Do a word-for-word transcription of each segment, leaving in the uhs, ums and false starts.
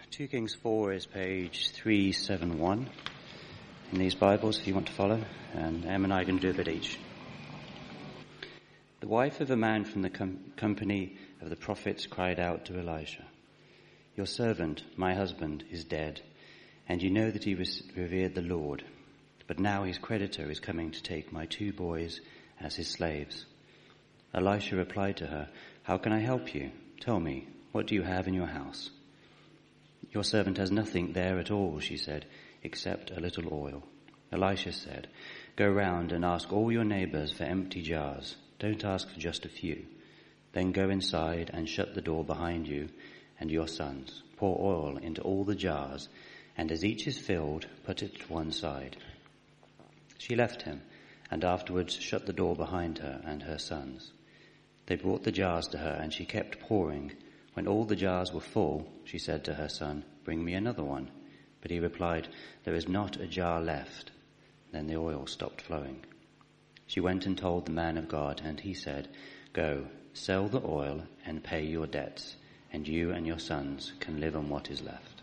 Second Kings four is page three seventy-one in these Bibles, if you want to follow, and Em and I can do a bit each. The wife of a man from the com- company of the prophets cried out to Elisha, "Your servant, my husband, is dead, and you know that he was revered the Lord. But now his creditor is coming to take my two boys as his slaves." Elisha replied to her, "How can I help you? Tell me, what do you have in your house?" "Your servant has nothing there at all," she said, "except a little oil." Elisha said, "Go round and ask all your neighbors for empty jars. Don't ask for just a few. Then go inside and shut the door behind you and your sons. Pour oil into all the jars, and as each is filled, put it to one side." She left him, and afterwards shut the door behind her and her sons. They brought the jars to her, and she kept pouring. When all the jars were full, she said to her son, "Bring me another one." But he replied, "There is not a jar left." Then the oil stopped flowing. She went and told the man of God, and he said, "Go, sell the oil and pay your debts, and you and your sons can live on what is left."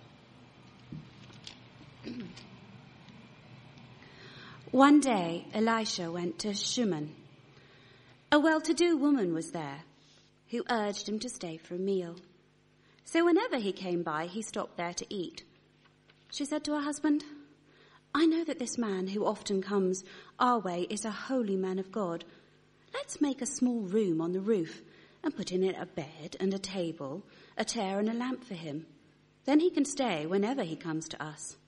One day, Elisha went to Shunem. A well-to-do woman was there, who urged him to stay for a meal. So whenever he came by, he stopped there to eat. She said to her husband, "I know that this man who often comes our way is a holy man of God. Let's make a small room on the roof and put in it a bed and a table, a chair and a lamp for him. Then he can stay whenever he comes to us."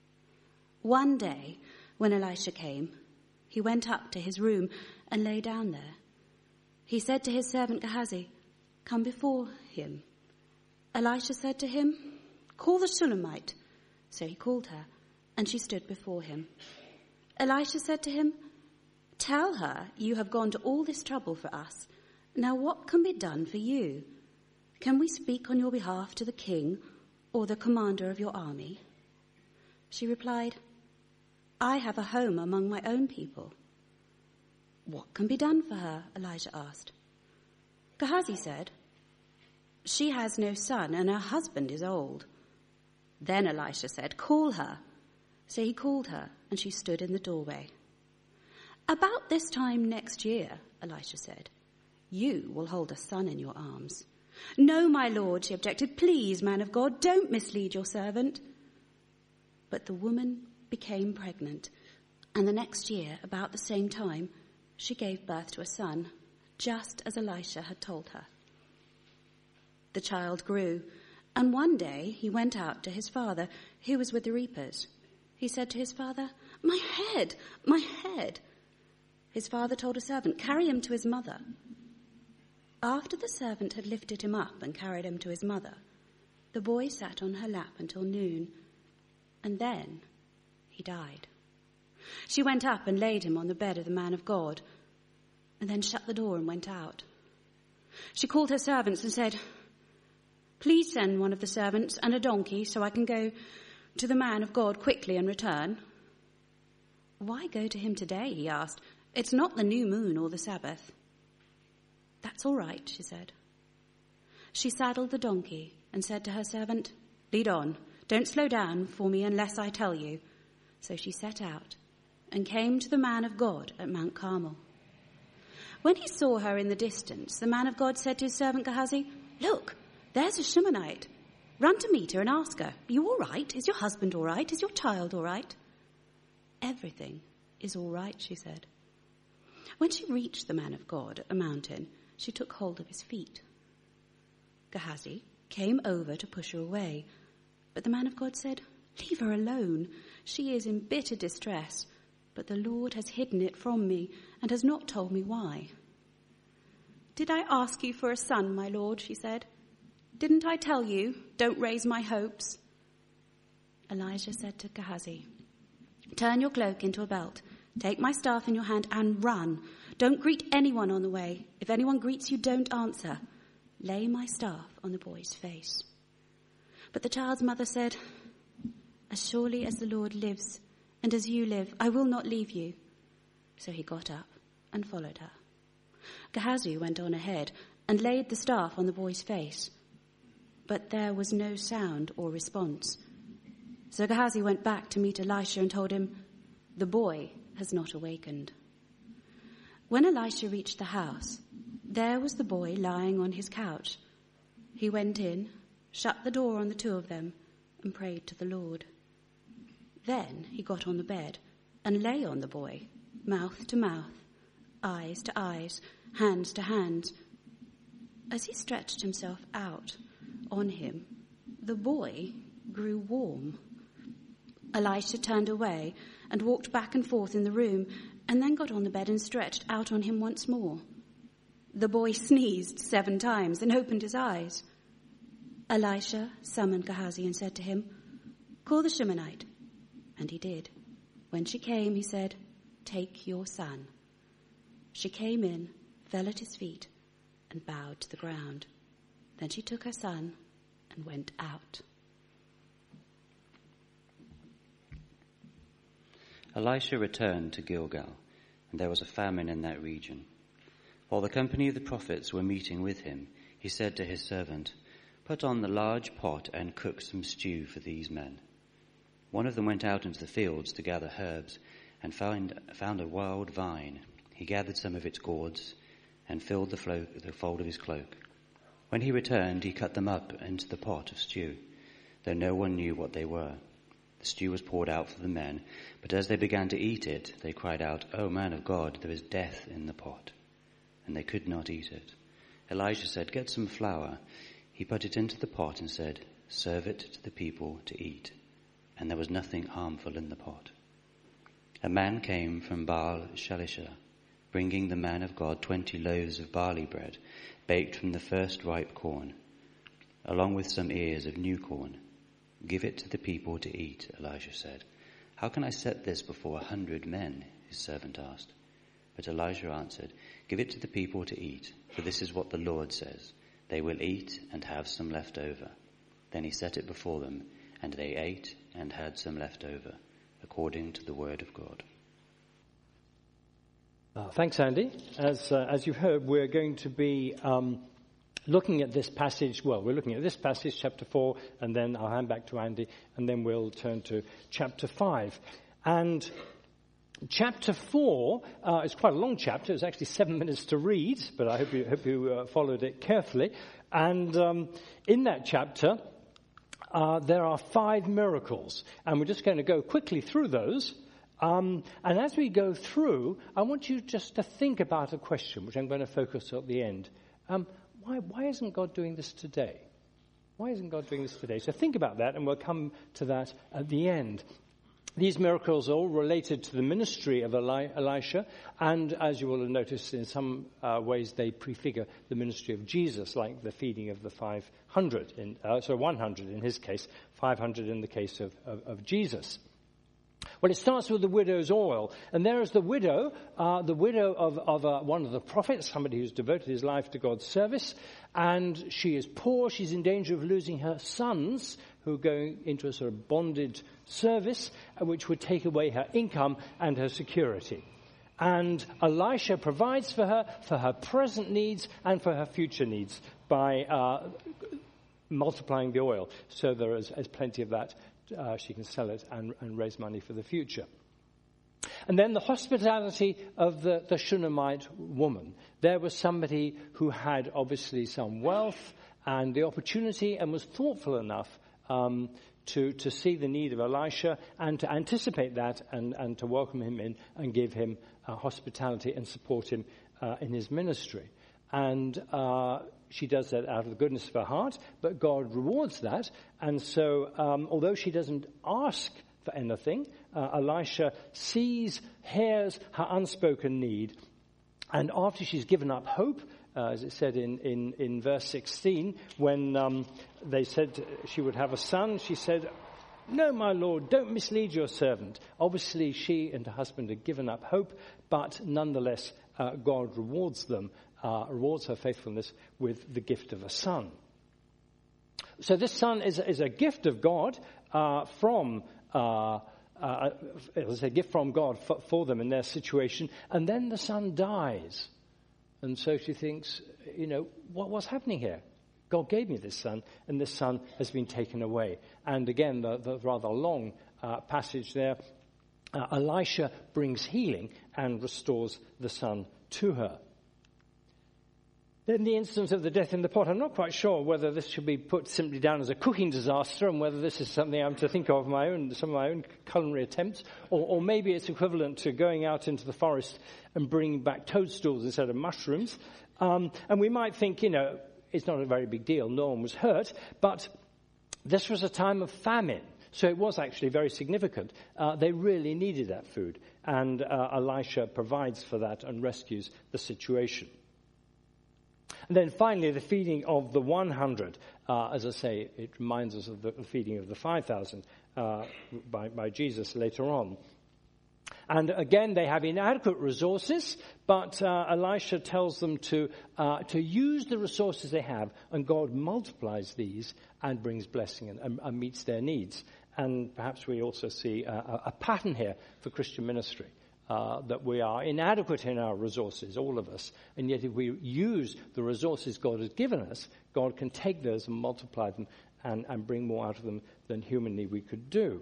One day, when Elisha came, he went up to his room and lay down there. He said to his servant Gehazi, "Come before him." Elisha said to him, "Call the Shulamite." So he called her, and she stood before him. Elisha said to him, "Tell her you have gone to all this trouble for us. Now what can be done for you? Can we speak on your behalf to the king or the commander of your army?" She replied, "I have a home among my own people." "What can be done for her?" Elijah asked. Gehazi said, "She has no son, and her husband is old." Then Elisha said, "Call her." So he called her, and she stood in the doorway. "About this time next year," Elisha said, "you will hold a son in your arms." "No, my lord," she objected. "Please, man of God, don't mislead your servant." But the woman became pregnant, and the next year, about the same time, she gave birth to a son, just as Elisha had told her. The child grew, and one day he went out to his father, who was with the reapers. He said to his father, "My head, my head." His father told a servant, "Carry him to his mother." After the servant had lifted him up and carried him to his mother, the boy sat on her lap until noon, and then he died. She went up and laid him on the bed of the man of God, and then shut the door and went out. She called her servants and said, "Please send one of the servants and a donkey so I can go to the man of God quickly and return." "Why go to him today?" he asked. "It's not the new moon or the Sabbath." "That's all right," she said. She saddled the donkey and said to her servant, "Lead on. Don't slow down for me unless I tell you." So she set out and came to the man of God at Mount Carmel. When he saw her in the distance, the man of God said to his servant Gehazi, "Look, there's a Shunammite. Run to meet her and ask her, 'Are you all right? Is your husband all right? Is your child all right?'" "Everything is all right," she said. When she reached the man of God at the mountain, she took hold of his feet. Gehazi came over to push her away, but the man of God said, "Leave her alone. She is in bitter distress, but the Lord has hidden it from me and has not told me why." "Did I ask you for a son, my lord?" she said. "Didn't I tell you, don't raise my hopes?" Elijah said to Gehazi, "Turn your cloak into a belt, take my staff in your hand and run. Don't greet anyone on the way. If anyone greets you, don't answer. Lay my staff on the boy's face." But the child's mother said, "As surely as the Lord lives and as you live, I will not leave you." So he got up and followed her. Gehazi went on ahead and laid the staff on the boy's face. but there was no sound or response. So Gehazi went back to meet Elisha and told him, "The boy has not awakened." When Elisha reached the house, there was the boy lying on his couch. He went in, shut the door on the two of them, and prayed to the Lord. Then he got on the bed and lay on the boy, mouth to mouth, eyes to eyes, hands to hands. As he stretched himself out on him, the boy grew warm. Elisha turned away and walked back and forth in the room, and then got on the bed and stretched out on him once more. The boy sneezed seven times and opened his eyes. Elisha summoned Gehazi and said to him, "Call the Shunammite." And he did. When she came, he said, "Take your son." She came in, fell at his feet, and bowed to the ground. Then she took her son and went out. Elisha returned to Gilgal, and there was a famine in that region. While the company of the prophets were meeting with him, he said to his servant, "Put on the large pot and cook some stew for these men." One of them went out into the fields to gather herbs and found, found a wild vine. He gathered some of its gourds and filled the, flo- the fold of his cloak. When he returned, he cut them up into the pot of stew, though no one knew what they were. The stew was poured out for the men, but as they began to eat it, they cried out, "O man of God, there is death in the pot." And they could not eat it. Elijah said, "Get some flour." He put it into the pot and said, "Serve it to the people to eat." And there was nothing harmful in the pot. A man came from Baal Shalisha, bringing the man of God twenty loaves of barley bread, baked from the first ripe corn, along with some ears of new corn. "Give it to the people to eat," Elijah said. "How can I set this before a hundred men?" his servant asked. But Elijah answered, "Give it to the people to eat, for this is what the Lord says. They will eat and have some left over." Then he set it before them, and they ate and had some left over, according to the word of God. Uh, thanks, Andy. As uh, as you've heard, we're going to be um, looking at this passage. Well, we're looking at this passage, chapter four, and then I'll hand back to Andy, and then we'll turn to chapter five. And chapter four uh, is quite a long chapter. It's actually seven minutes to read, but I hope you hope you uh, followed it carefully. And um, in that chapter, uh, there are five miracles, and we're just going to go quickly through those. Um, and as we go through, I want you just to think about a question, which I'm going to focus at the end. Um, why, why isn't God doing this today? Why isn't God doing this today? So think about that, and we'll come to that at the end. These miracles are all related to the ministry of Eli- Elisha, and as you will have noticed, in some uh, ways they prefigure the ministry of Jesus, like the feeding of the five hundred, in, uh, so one hundred in his case, five hundred in the case of, of, of Jesus. Well, it starts with the widow's oil, and there is the widow, uh, the widow of, of uh, one of the prophets, somebody who's devoted his life to God's service, and she is poor. She's in danger of losing her sons, who are going into a sort of bonded service, uh, which would take away her income and her security. And Elisha provides for her, for her present needs and for her future needs by uh, multiplying the oil, so there is, is plenty of that. Uh, she can sell it and, and raise money for the future. And then the hospitality of the, the Shunammite woman. There was somebody who had obviously some wealth and the opportunity and was thoughtful enough um, to, to see the need of Elisha and to anticipate that and, and to welcome him in and give him uh, hospitality and support him uh, in his ministry. And uh, she does that out of the goodness of her heart, but God rewards that. And so, um, although she doesn't ask for anything, uh, Elisha sees, hears her unspoken need. And after she's given up hope, uh, as it said in, in, in verse sixteen, when um, they said she would have a son, she said, "No, my Lord, don't mislead your servant." Obviously, she and her husband had given up hope, but nonetheless, uh, God rewards them. Uh, rewards her faithfulness with the gift of a son. So this son is, is a gift of God uh, from, uh, uh, it was a gift from God for, for them in their situation. And then the son dies. And so she thinks, you know, what, what's happening here? God gave me this son, and this son has been taken away. And again, the, the rather long uh, passage there, uh, Elisha brings healing and restores the son to her. In the instance of the death in the pot, I'm not quite sure whether this should be put simply down as a cooking disaster and whether this is something I'm to think of my own, some of my own culinary attempts, or, or maybe it's equivalent to going out into the forest and bringing back toadstools instead of mushrooms. Um, and we might think, you know, it's not a very big deal, no one was hurt, but this was a time of famine. So it was actually very significant. Uh, they really needed that food, and uh, Elisha provides for that and rescues the situation. And then finally, the feeding of the one hundred. Uh, as I say, it reminds us of the feeding of the five thousand uh, by, by Jesus later on. And again, they have inadequate resources, but uh, Elisha tells them to uh, to use the resources they have, and God multiplies these and brings blessing and, and, and meets their needs. And perhaps we also see a, a pattern here for Christian ministry. Uh, that we are inadequate in our resources, all of us, and yet if we use the resources God has given us, God can take those and multiply them and, and bring more out of them than humanly we could do.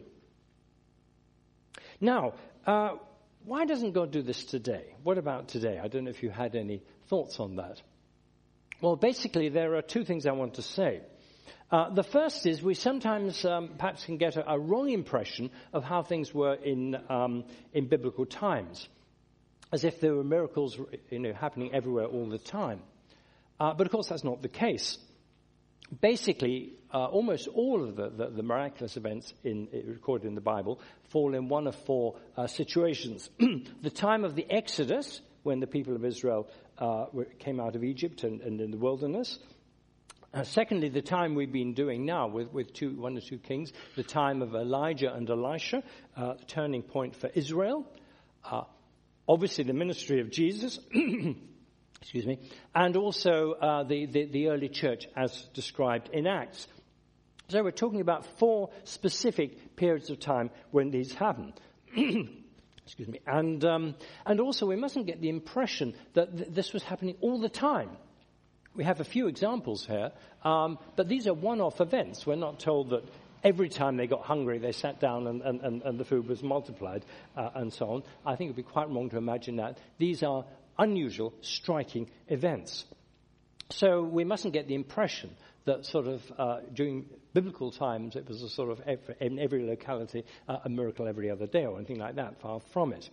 Now, uh, why doesn't God do this today? What about today? I don't know if you had any thoughts on that. Well, basically, there are two things I want to say. Uh, the first is we sometimes um, perhaps can get a, a wrong impression of how things were in um, in biblical times, as if there were miracles, you know, happening everywhere all the time. Uh, but of course, that's not the case. Basically, uh, almost all of the, the, the miraculous events in, recorded in the Bible fall in one of four uh, situations. The time of the Exodus, when the people of Israel uh, were, came out of Egypt and, and in the wilderness. Uh, secondly, the time we've been doing now with, with two, one or two kings, the time of Elijah and Elisha, uh, the turning point for Israel. Uh, obviously, the ministry of Jesus, excuse me, and also uh, the, the, the early church as described in Acts. So we're talking about four specific periods of time when these happen. Excuse me. And, um, and also, we mustn't get the impression that th- this was happening all the time. We have a few examples here, um, but these are one-off events. We're not told that every time they got hungry, they sat down and, and, and the food was multiplied uh, and so on. I think it would be quite wrong to imagine that. These are unusual, striking events. So we mustn't get the impression that sort of uh, during biblical times it was a sort of every, in every locality uh, a miracle every other day or anything like that. Far from it.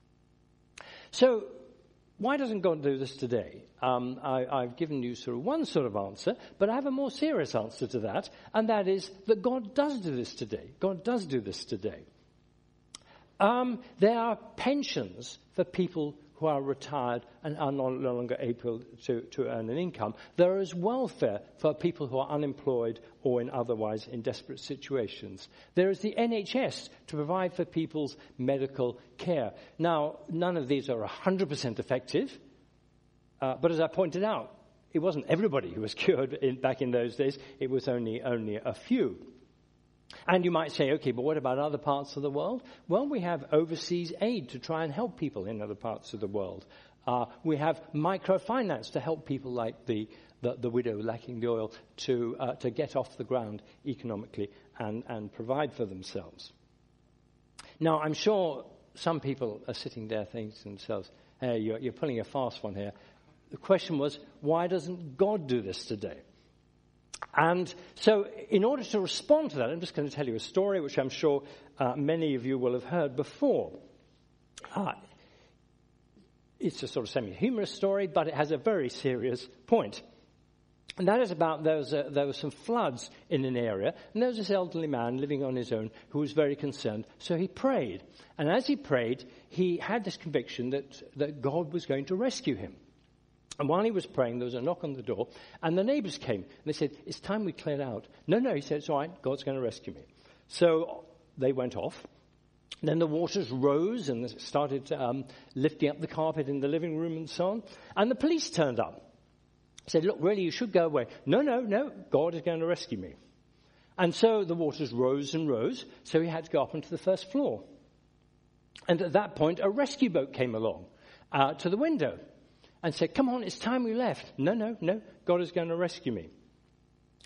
So why doesn't God do this today? Um, I, I've given you sort of one sort of answer, but I have a more serious answer to that, and that is that God does do this today. God does do this today. Um, there are pensions for people who are retired and are no longer able to, to earn an income. There is welfare for people who are unemployed or in otherwise in desperate situations. There is the N H S to provide for people's medical care. Now, none of these are one hundred percent effective, uh, but as I pointed out, it wasn't everybody who was cured in, back in those days. It was only, only a few. And you might say, okay, but what about other parts of the world? Well, we have overseas aid to try and help people in other parts of the world. Uh, we have microfinance to help people like the, the, the widow lacking the oil to uh, to get off the ground economically and, and provide for themselves. Now, I'm sure some people are sitting there thinking to themselves, hey, you're, you're pulling a fast one here. The question was, why doesn't God do this today? And so in order to respond to that, I'm just going to tell you a story which I'm sure uh, many of you will have heard before. Uh, it's a sort of semi-humorous story, but it has a very serious point. And that is about there was, a, there were some floods in an area, and there was this elderly man living on his own who was very concerned. So he prayed. And as he prayed, he had this conviction that, that God was going to rescue him. And while he was praying, there was a knock on the door, and the neighbors came. And they said, it's time we cleared out. No, no, he said, it's all right, God's going to rescue me. So they went off. Then the waters rose and started um, lifting up the carpet in the living room and so on. And the police turned up. Said, look, really, you should go away. No, no, no, God is going to rescue me. And so the waters rose and rose, so he had to go up onto the first floor. And at that point, a rescue boat came along uh, to the window and said, come on, it's time we left. No, no, no, God is going to rescue me.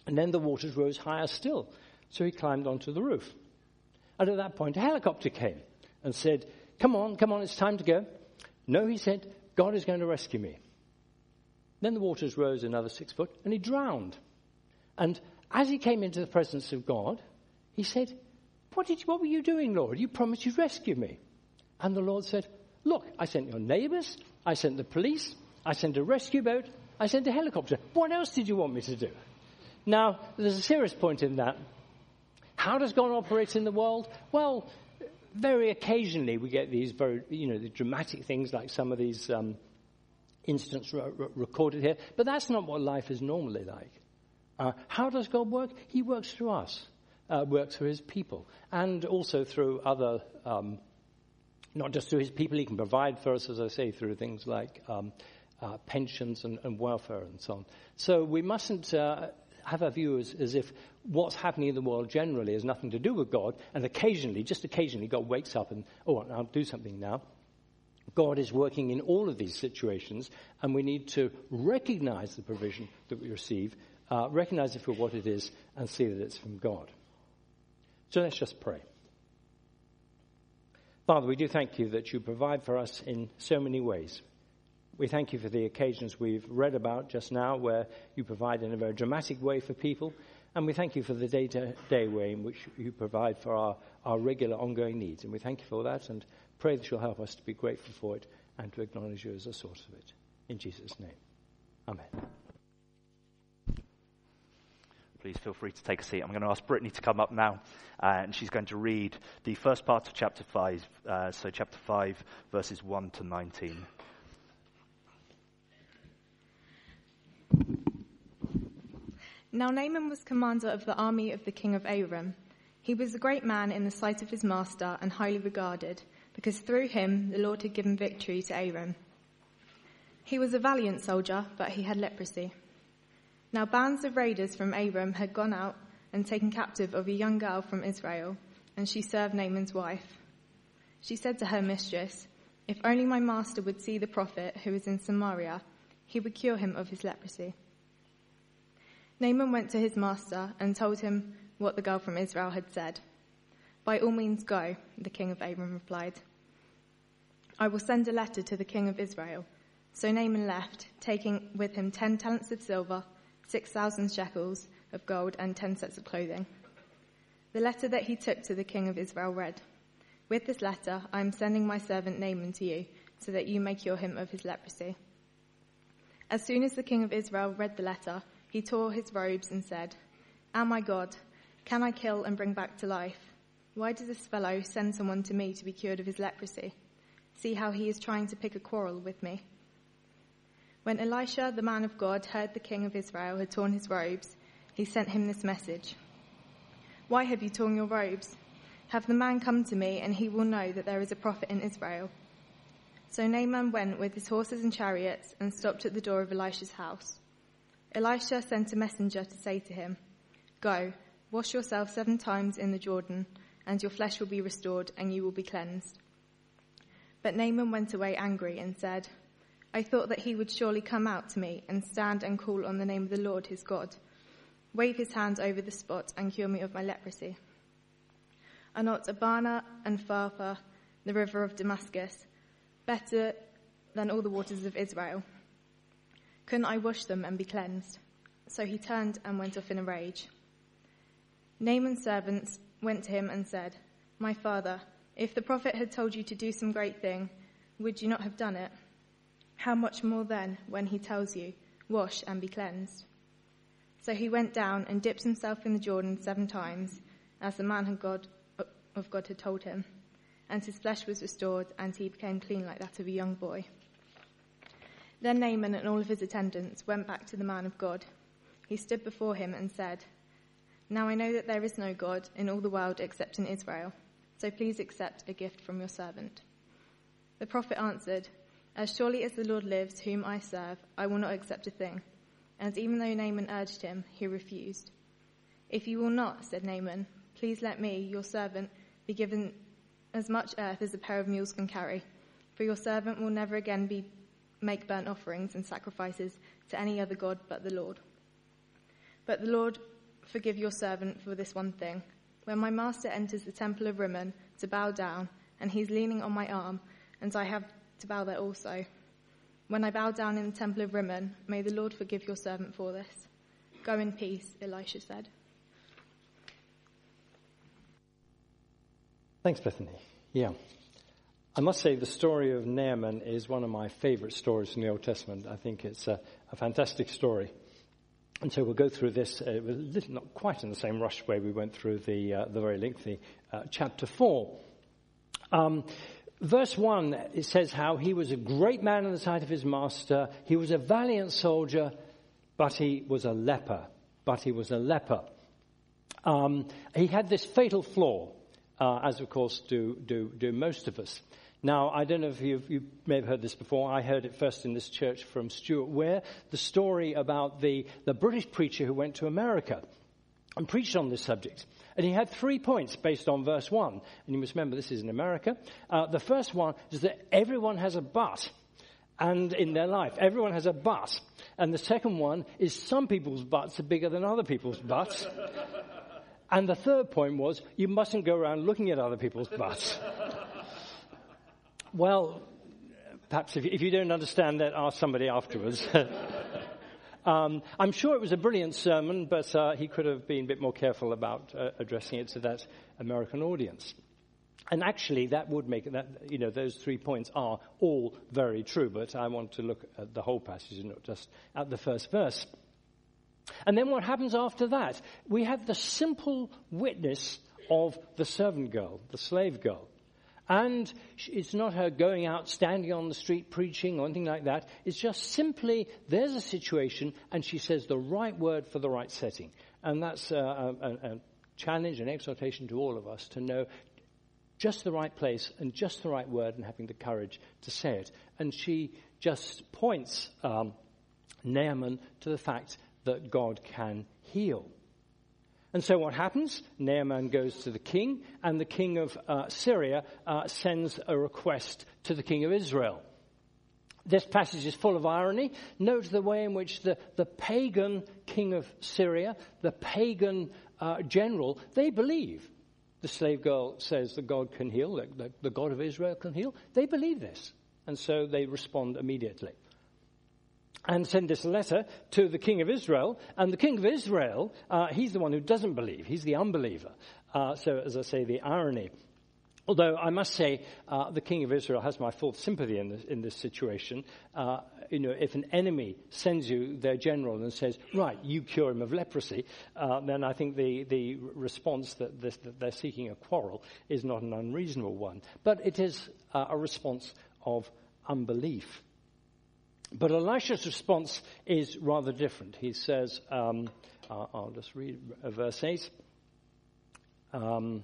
And then the waters rose higher still. So he climbed onto the roof. And at that point, a helicopter came and said, come on, come on, it's time to go. No, he said, God is going to rescue me. Then the waters rose another six foot and he drowned. And as he came into the presence of God, he said, what, did you, what were you doing, Lord? You promised you'd rescue me. And the Lord said, look, I sent your neighbors, I sent the police, I sent a rescue boat, I sent a helicopter. What else did you want me to do? Now, there's a serious point in that. How does God operate in the world? Well, very occasionally we get these very, you know, the dramatic things like some of these um, incidents re- re- recorded here. But that's not what life is normally like. Uh, how does God work? He works through us, uh, works through his people, and also through other, um, not just through his people. He can provide for us, as I say, through things like um, uh, pensions and, and welfare and so on. So we mustn't uh, have a view as, as if what's happening in the world generally has nothing to do with God, and occasionally, just occasionally, God wakes up and, oh, I'll do something now. God is working in all of these situations, and we need to recognize the provision that we receive, uh, recognize it for what it is, and see that it's from God. So let's just pray. Father, we do thank you that you provide for us in so many ways. We thank you for the occasions we've read about just now where you provide in a very dramatic way for people. And we thank you for the day-to-day way in which you provide for our, our regular ongoing needs. And we thank you for that and pray that you'll help us to be grateful for it and to acknowledge you as a source of it. In Jesus' name. Amen. Please feel free to take a seat. I'm going to ask Brittany to come up now, uh, and she's going to read the first part of chapter five, uh, so chapter five, verses one to nineteen. Now Naaman was commander of the army of the king of Aram. He was a great man in the sight of his master and highly regarded, because through him the Lord had given victory to Aram. He was a valiant soldier, but he had leprosy. Now bands of raiders from Aram had gone out and taken captive of a young girl from Israel, and she served Naaman's wife. She said to her mistress, if only my master would see the prophet who is in Samaria, he would cure him of his leprosy. Naaman went to his master and told him what the girl from Israel had said. By all means go, the king of Aram replied. I will send a letter to the king of Israel. So Naaman left, taking with him ten talents of silver, six thousand shekels of gold, and ten sets of clothing. The letter that he took to the king of Israel read, with this letter I am sending my servant Naaman to you, so that you may cure him of his leprosy. As soon as the king of Israel read the letter, he tore his robes and said, "Ah, my God, can I kill and bring back to life? Why does this fellow send someone to me to be cured of his leprosy? See how he is trying to pick a quarrel with me." When Elisha, the man of God, heard the king of Israel had torn his robes, he sent him this message. "Why have you torn your robes? Have the man come to me, and he will know that there is a prophet in Israel." So Naaman went with his horses and chariots and stopped at the door of Elisha's house. Elisha sent a messenger to say to him, "Go, wash yourself seven times in the Jordan, and your flesh will be restored, and you will be cleansed." But Naaman went away angry and said, "I thought that he would surely come out to me and stand and call on the name of the Lord his God, wave his hand over the spot and cure me of my leprosy. Are not Abana and Pharpar, the river of Damascus, better than all the waters of Israel? Couldn't I wash them and be cleansed?" So he turned and went off in a rage. Naaman's servants went to him and said, "My father, if the prophet had told you to do some great thing, would you not have done it? How much more then when he tells you, 'Wash and be cleansed'?" So he went down and dipped himself in the Jordan seven times, as the man of God, of God had told him, and his flesh was restored, and he became clean like that of a young boy. Then Naaman and all of his attendants went back to the man of God. He stood before him and said, "Now I know that there is no God in all the world except in Israel, so please accept a gift from your servant." The prophet answered, "As surely as the Lord lives, whom I serve, I will not accept a thing." And even though Naaman urged him, he refused. "If you will not," said Naaman, "please let me, your servant, be given as much earth as a pair of mules can carry, for your servant will never again be make burnt offerings and sacrifices to any other god but the Lord." But the Lord forgive your servant for this one thing. When my master enters the temple of Rimmon to bow down, and he's leaning on my arm, and I have to bow there also. When I bow down in the temple of Rimmon, may the Lord forgive your servant for this. Go in peace, Elisha said. Thanks, Bethany. Yeah. I must say the story of Naaman is one of my favorite stories in the Old Testament. I think it's a, a fantastic story. And so we'll go through this, uh, little, not quite in the same rush way we went through the, uh, the very lengthy uh, chapter four. Um, verse one, it says how he was a great man in the sight of his master. He was a valiant soldier, but he was a leper. But he was a leper. Um, he had this fatal flaw, uh, as of course do, do, do most of us. Now, I don't know if you've, you may have heard this before. I heard it first in this church from Stuart Ware, the story about the, the British preacher who went to America and preached on this subject. And he had three points based on verse one. And you must remember, this is in America. Uh, the first one is that everyone has a but, and in their life. Everyone has a but. And the second one is some people's butts are bigger than other people's butts. And the third point was, you mustn't go around looking at other people's butts. Well, perhaps if you, if you don't understand that, ask somebody afterwards. um, I'm sure it was a brilliant sermon, but uh, he could have been a bit more careful about uh, addressing it to that American audience. And actually, that would make it, that, you know, those three points are all very true, but I want to look at the whole passage and not just at the first verse. And then what happens after that? We have the simple witness of the servant girl, the slave girl. And it's not her going out, standing on the street preaching or anything like that. It's just simply, there's a situation, and she says the right word for the right setting. And that's a, a, a challenge, an exhortation to all of us to know just the right place and just the right word and having the courage to say it. And she just points um, Naaman to the fact that God can heal. And so what happens? Naaman goes to the king, and the king of uh, Syria uh, sends a request to the king of Israel. This passage is full of irony. Note the way in which the, the pagan king of Syria, the pagan uh, general, they believe. The slave girl says that God can heal, that, that the God of Israel can heal. They believe this. And so they respond immediately. And send this letter to the king of Israel. And the king of Israel, uh, he's the one who doesn't believe. He's the unbeliever. Uh, so, as I say, the irony. Although I must say, uh, the king of Israel has my full sympathy in this, in this situation. Uh, you know, if an enemy sends you their general and says, right, you cure him of leprosy, uh, then I think the, the response that, this, that they're seeking a quarrel is not an unreasonable one. But it is uh, a response of unbelief. But Elisha's response is rather different. He says, um, uh, I'll just read verse eight. Um,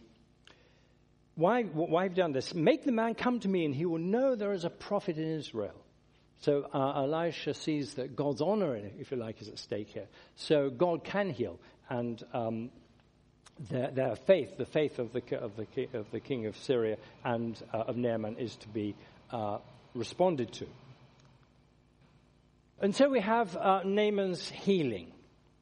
why, why have you done this? Make the man come to me and he will know there is a prophet in Israel. So uh, Elisha sees that God's honor, if you like, is at stake here. So God can heal. And um, their, their faith, the faith of the, of the, of the king of Syria and uh, of Naaman is to be uh, responded to. And so we have uh, Naaman's healing.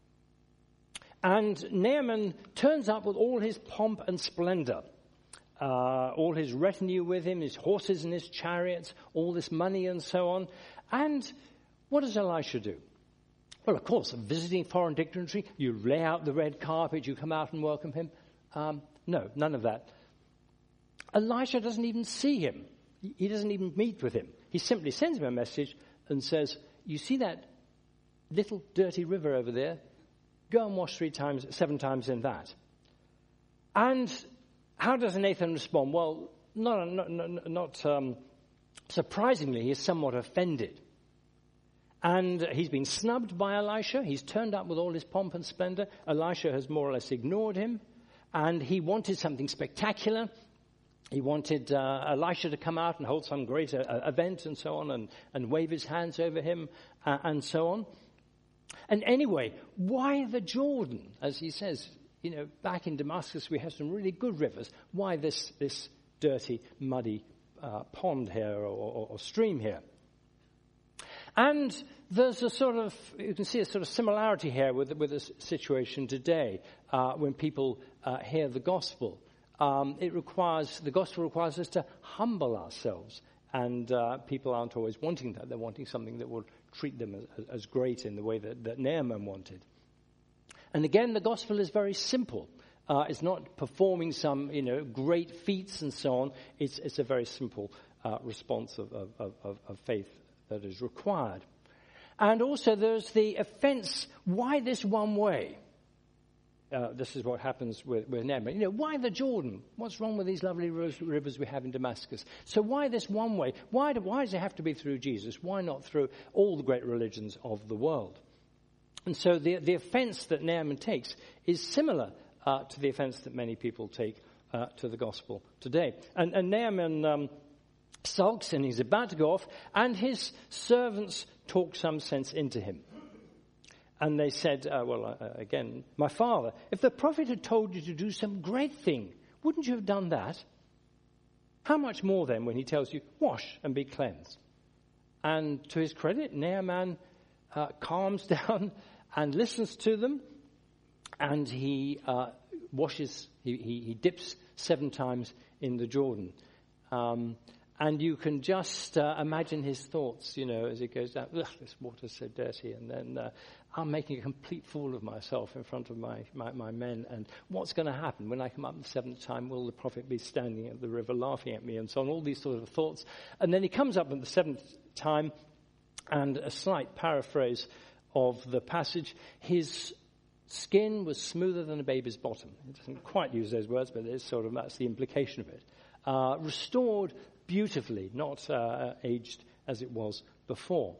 And Naaman turns up with all his pomp and splendor. Uh, all his retinue with him, his horses and his chariots, all this money and so on. And what does Elisha do? Well, of course, a visiting foreign dignitary, you lay out the red carpet, you come out and welcome him. Um, no, none of that. Elisha doesn't even see him. He doesn't even meet with him. He simply sends him a message and says, you see that little dirty river over there? Go and wash three times, seven times in that. And how does Nathan respond? Well, not, not, not um, surprisingly, he is somewhat offended. And he's been snubbed by Elisha. He's turned up with all his pomp and splendor. Elisha has more or less ignored him. And he wanted something spectacular. He wanted uh, Elisha to come out and hold some great uh, event and so on and, and wave his hands over him uh, and so on. And anyway, why the Jordan? As he says, you know, back in Damascus we have some really good rivers. Why this this dirty, muddy uh, pond here or, or, or stream here? And there's a sort of, you can see a sort of similarity here with, with the situation today uh, when people uh, hear the gospel. Um, it requires, the gospel requires us to humble ourselves. And uh, people aren't always wanting that. They're wanting something that will treat them as, as great in the way that, that Naaman wanted. And again, the gospel is very simple. Uh, it's not performing some, you know, great feats and so on. It's, it's a very simple uh, response of, of, of, of faith that is required. And also there's the offense, why this one way? Uh, this is what happens with, with Naaman. You know, why the Jordan? What's wrong with these lovely rivers we have in Damascus? So why this one way? Why, do, why does it have to be through Jesus? Why not through all the great religions of the world? And so the, the offense that Naaman takes is similar uh, to the offense that many people take uh, to the gospel today. And, and Naaman um, sulks and he's about to go off, and his servants talk some sense into him. And they said, uh, well, uh, again, my father, if the prophet had told you to do some great thing, wouldn't you have done that? How much more then when he tells you, wash and be cleansed? And to his credit, Naaman uh, calms down and listens to them, and he uh, washes, he, he, he dips seven times in the Jordan. Um, and you can just uh, imagine his thoughts, you know, as he goes down, ugh, this water's so dirty, and then uh, I'm making a complete fool of myself in front of my, my, my men, and what's going to happen when I come up the seventh time? Will the prophet be standing at the river laughing at me, and so on, all these sort of thoughts. And then he comes up at the seventh time, and a slight paraphrase of the passage, his skin was smoother than a baby's bottom. It doesn't quite use those words, but it's sort of, that's the implication of it. Uh, restored beautifully, not uh, aged as it was before.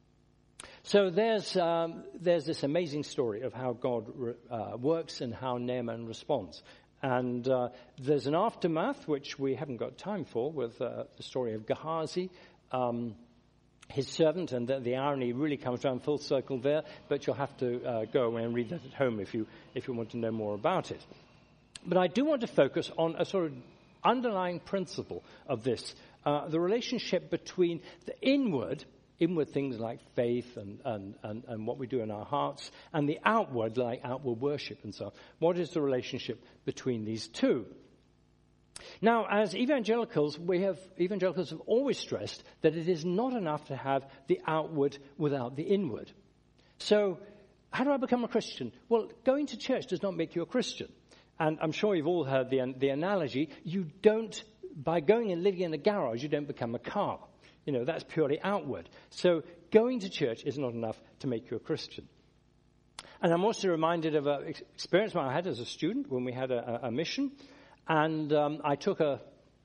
So there's um, there's this amazing story of how God re- uh, works and how Naaman responds. And uh, there's an aftermath, which we haven't got time for, with uh, the story of Gehazi, um, his servant, and the, the irony really comes around full circle there, but you'll have to uh, go away and read that at home if you if you want to know more about it. But I do want to focus on a sort of underlying principle of this, uh, the relationship between the inward, inward things like faith and, and, and, and what we do in our hearts, and the outward, like outward worship and so on. What is the relationship between these two? Now, as evangelicals, we have evangelicals have always stressed that it is not enough to have the outward without the inward. So, how do I become a Christian? Well, going to church does not make you a Christian. And I'm sure you've all heard the, the analogy, you don't, by going and living in a garage, you don't become a car. You know, that's purely outward. So going to church is not enough to make you a Christian. And I'm also reminded of an experience I had as a student when we had a, a mission. And um, I took a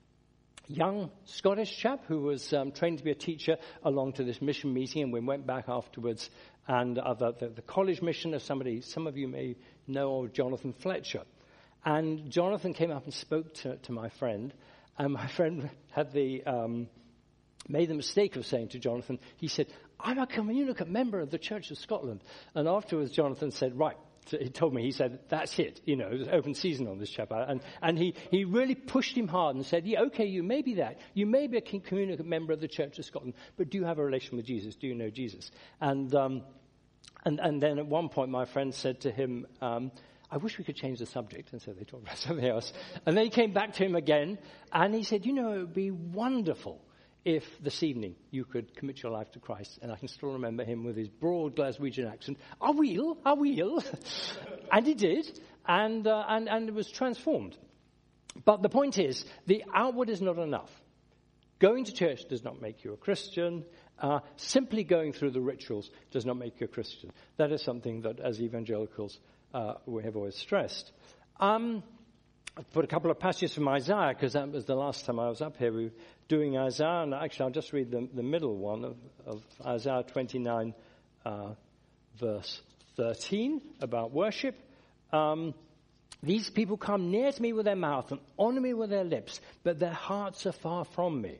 young Scottish chap who was um, trained to be a teacher along to this mission meeting, and we went back afterwards. And uh, the, the, the college mission of somebody, some of you may know of Jonathan Fletcher. And Jonathan came up and spoke to, to my friend, and my friend had the um, made the mistake of saying to Jonathan, he said, I'm a communicant member of the Church of Scotland. And afterwards, Jonathan said, right, so he told me, he said, that's it, you know, there's open season on this chap. And, and he, he really pushed him hard and said, yeah, okay, you may be that. You may be a communicant member of the Church of Scotland, but do you have a relation with Jesus? Do you know Jesus? And um, and, and then at one point, my friend said to him, um, I wish we could change the subject. And so they talked about something else. And then he came back to him again, and he said, you know, it would be wonderful if this evening you could commit your life to Christ. And I can still remember him with his broad Glaswegian accent. I will, I will. And he did, and, uh, and, and it was transformed. But the point is, the outward is not enough. Going to church does not make you a Christian. Uh, simply going through the rituals does not make you a Christian. That is something that, as evangelicals, uh, we have always stressed. Um, I've put a couple of passages from Isaiah, because that was the last time I was up here. We were doing Isaiah, and actually I'll just read the, the middle one of, of Isaiah twenty-nine, uh, verse thirteen, about worship. Um, These people come near to me with their mouth and honor me with their lips, but their hearts are far from me.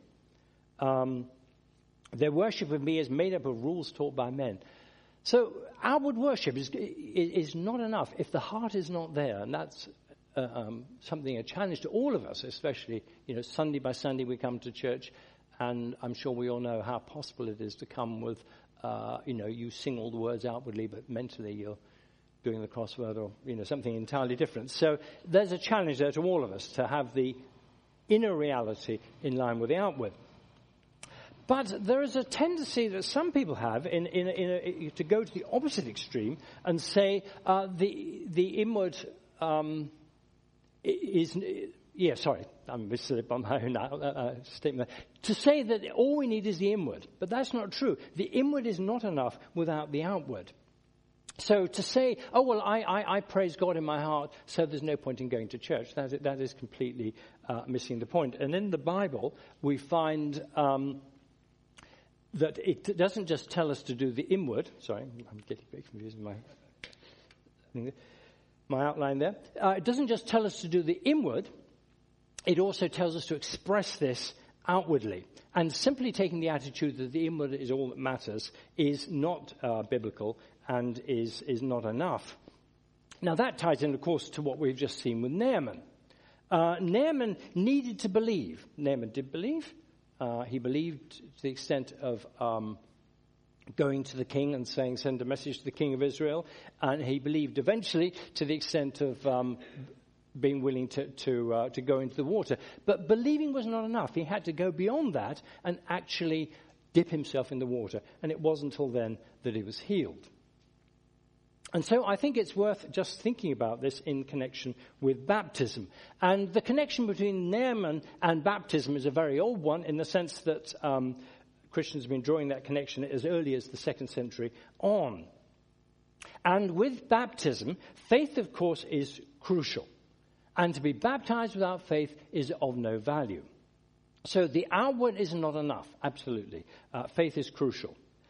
Um, their worship of me is made up of rules taught by men. So outward worship is, is not enough if the heart is not there, and that's uh, um, something, a challenge to all of us, especially, you know, Sunday by Sunday we come to church, and I'm sure we all know how possible it is to come with uh, you know, you sing all the words outwardly, but mentally you're doing the crossword or, you know, something entirely different. So there's a challenge there to all of us to have the inner reality in line with the outward. But there is a tendency that some people have in, in, in a, to go to the opposite extreme and say uh, the the inward um, is yeah sorry I'm misled by my own uh, statement to say that all we need is the inward, but that's not true. The inward is not enough without the outward. So to say, oh well, I, I, I praise God in my heart, so there's no point in going to church. That is, that is completely uh, missing the point. And in the Bible, we find Um, that it doesn't just tell us to do the inward. Sorry, I'm getting a bit confused with my, my outline there. Uh, it doesn't just tell us to do the inward. It also tells us to express this outwardly. And simply taking the attitude that the inward is all that matters is not uh, biblical and is, is not enough. Now that ties in, of course, to what we've just seen with Naaman. Uh, Naaman needed to believe. Naaman did believe. Uh, he believed to the extent of um, going to the king and saying, send a message to the king of Israel. And he believed eventually to the extent of um, being willing to to, uh, to go into the water. But believing was not enough. He had to go beyond that and actually dip himself in the water. And it wasn't until then that he was healed. And so I think it's worth just thinking about this in connection with baptism. And the connection between Naaman and baptism is a very old one in the sense that um, Christians have been drawing that connection as early as the second century on. And with baptism, faith, of course, is crucial. And to be baptized without faith is of no value. So the outward is not enough, absolutely. Uh, faith is crucial.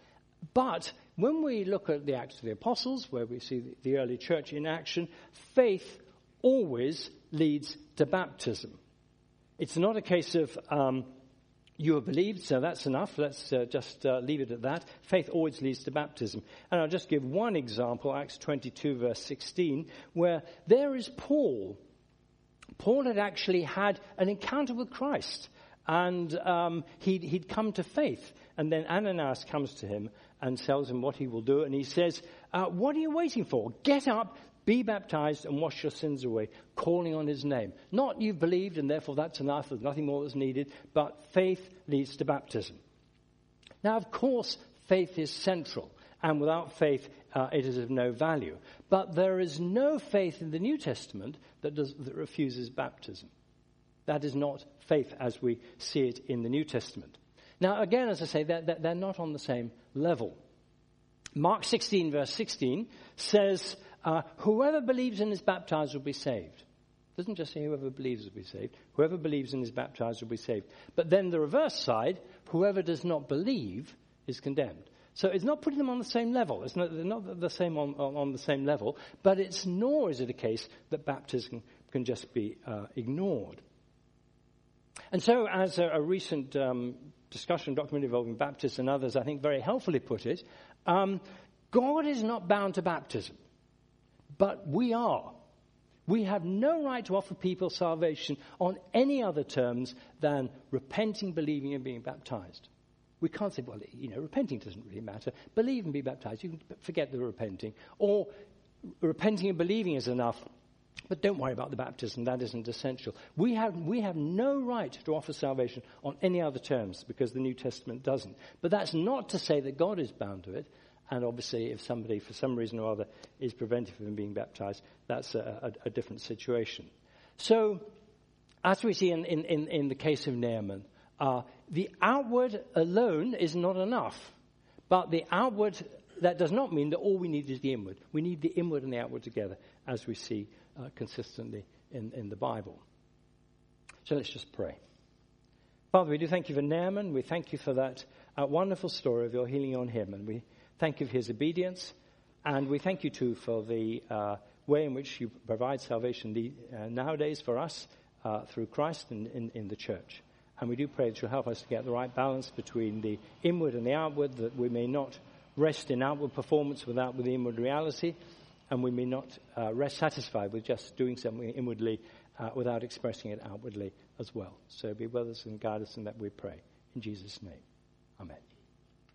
But when we look at the Acts of the Apostles, where we see the, the early church in action, faith always leads to baptism. It's not a case of um, you have believed, so that's enough. Let's uh, just uh, leave it at that. Faith always leads to baptism. And I'll just give one example, Acts twenty-two, verse sixteen, where there is Paul. Paul had actually had an encounter with Christ, and um, he'd, he'd come to faith. And then Ananias comes to him and tells him what he will do. And he says, uh, what are you waiting for? Get up, be baptized, and wash your sins away, calling on his name. Not you've believed, and therefore that's enough, there's nothing more that's needed, but faith leads to baptism. Now, of course, faith is central, and without faith, uh, it is of no value. But there is no faith in the New Testament that, does, that refuses baptism. That is not faith as we see it in the New Testament. Now, again, as I say, they're, they're not on the same level. Mark sixteen, verse sixteen, says, uh, whoever believes and is baptized will be saved. It doesn't just say whoever believes will be saved. Whoever believes and is baptized will be saved. But then the reverse side, whoever does not believe is condemned. So it's not putting them on the same level. It's not, they're not the same on, on, on the same level, but it's nor is it a case that baptism can just be uh, ignored. And so, as a, a recent um, discussion document involving Baptists and others, I think, very helpfully put it, um, God is not bound to baptism, but we are. We have no right to offer people salvation on any other terms than repenting, believing, and being baptized. We can't say, well, you know, repenting doesn't really matter. Believe and be baptized. You can forget the repenting. Or repenting and believing is enough, but don't worry about the baptism. That isn't essential. We have we have no right to offer salvation on any other terms because the New Testament doesn't. But that's not to say that God is bound to it. And obviously, if somebody, for some reason or other, is prevented from being baptized, that's a, a, a different situation. So, as we see in, in, in, in the case of Naaman, uh, the outward alone is not enough. But the outward, that does not mean that all we need is the inward. We need the inward and the outward together, as we see uh, consistently in, in the Bible. So let's just pray. Father, we do thank you for Naaman. We thank you for that uh, wonderful story of your healing on him. And we thank you for his obedience. And we thank you, too, for the uh, way in which you provide salvation the, uh, nowadays for us uh, through Christ and in, in the church. And we do pray that you'll help us to get the right balance between the inward and the outward, that we may not rest in outward performance without with the inward reality, and we may not uh, rest satisfied with just doing something inwardly uh, without expressing it outwardly as well. So be with us and guide us in that, we pray. In Jesus' name, amen.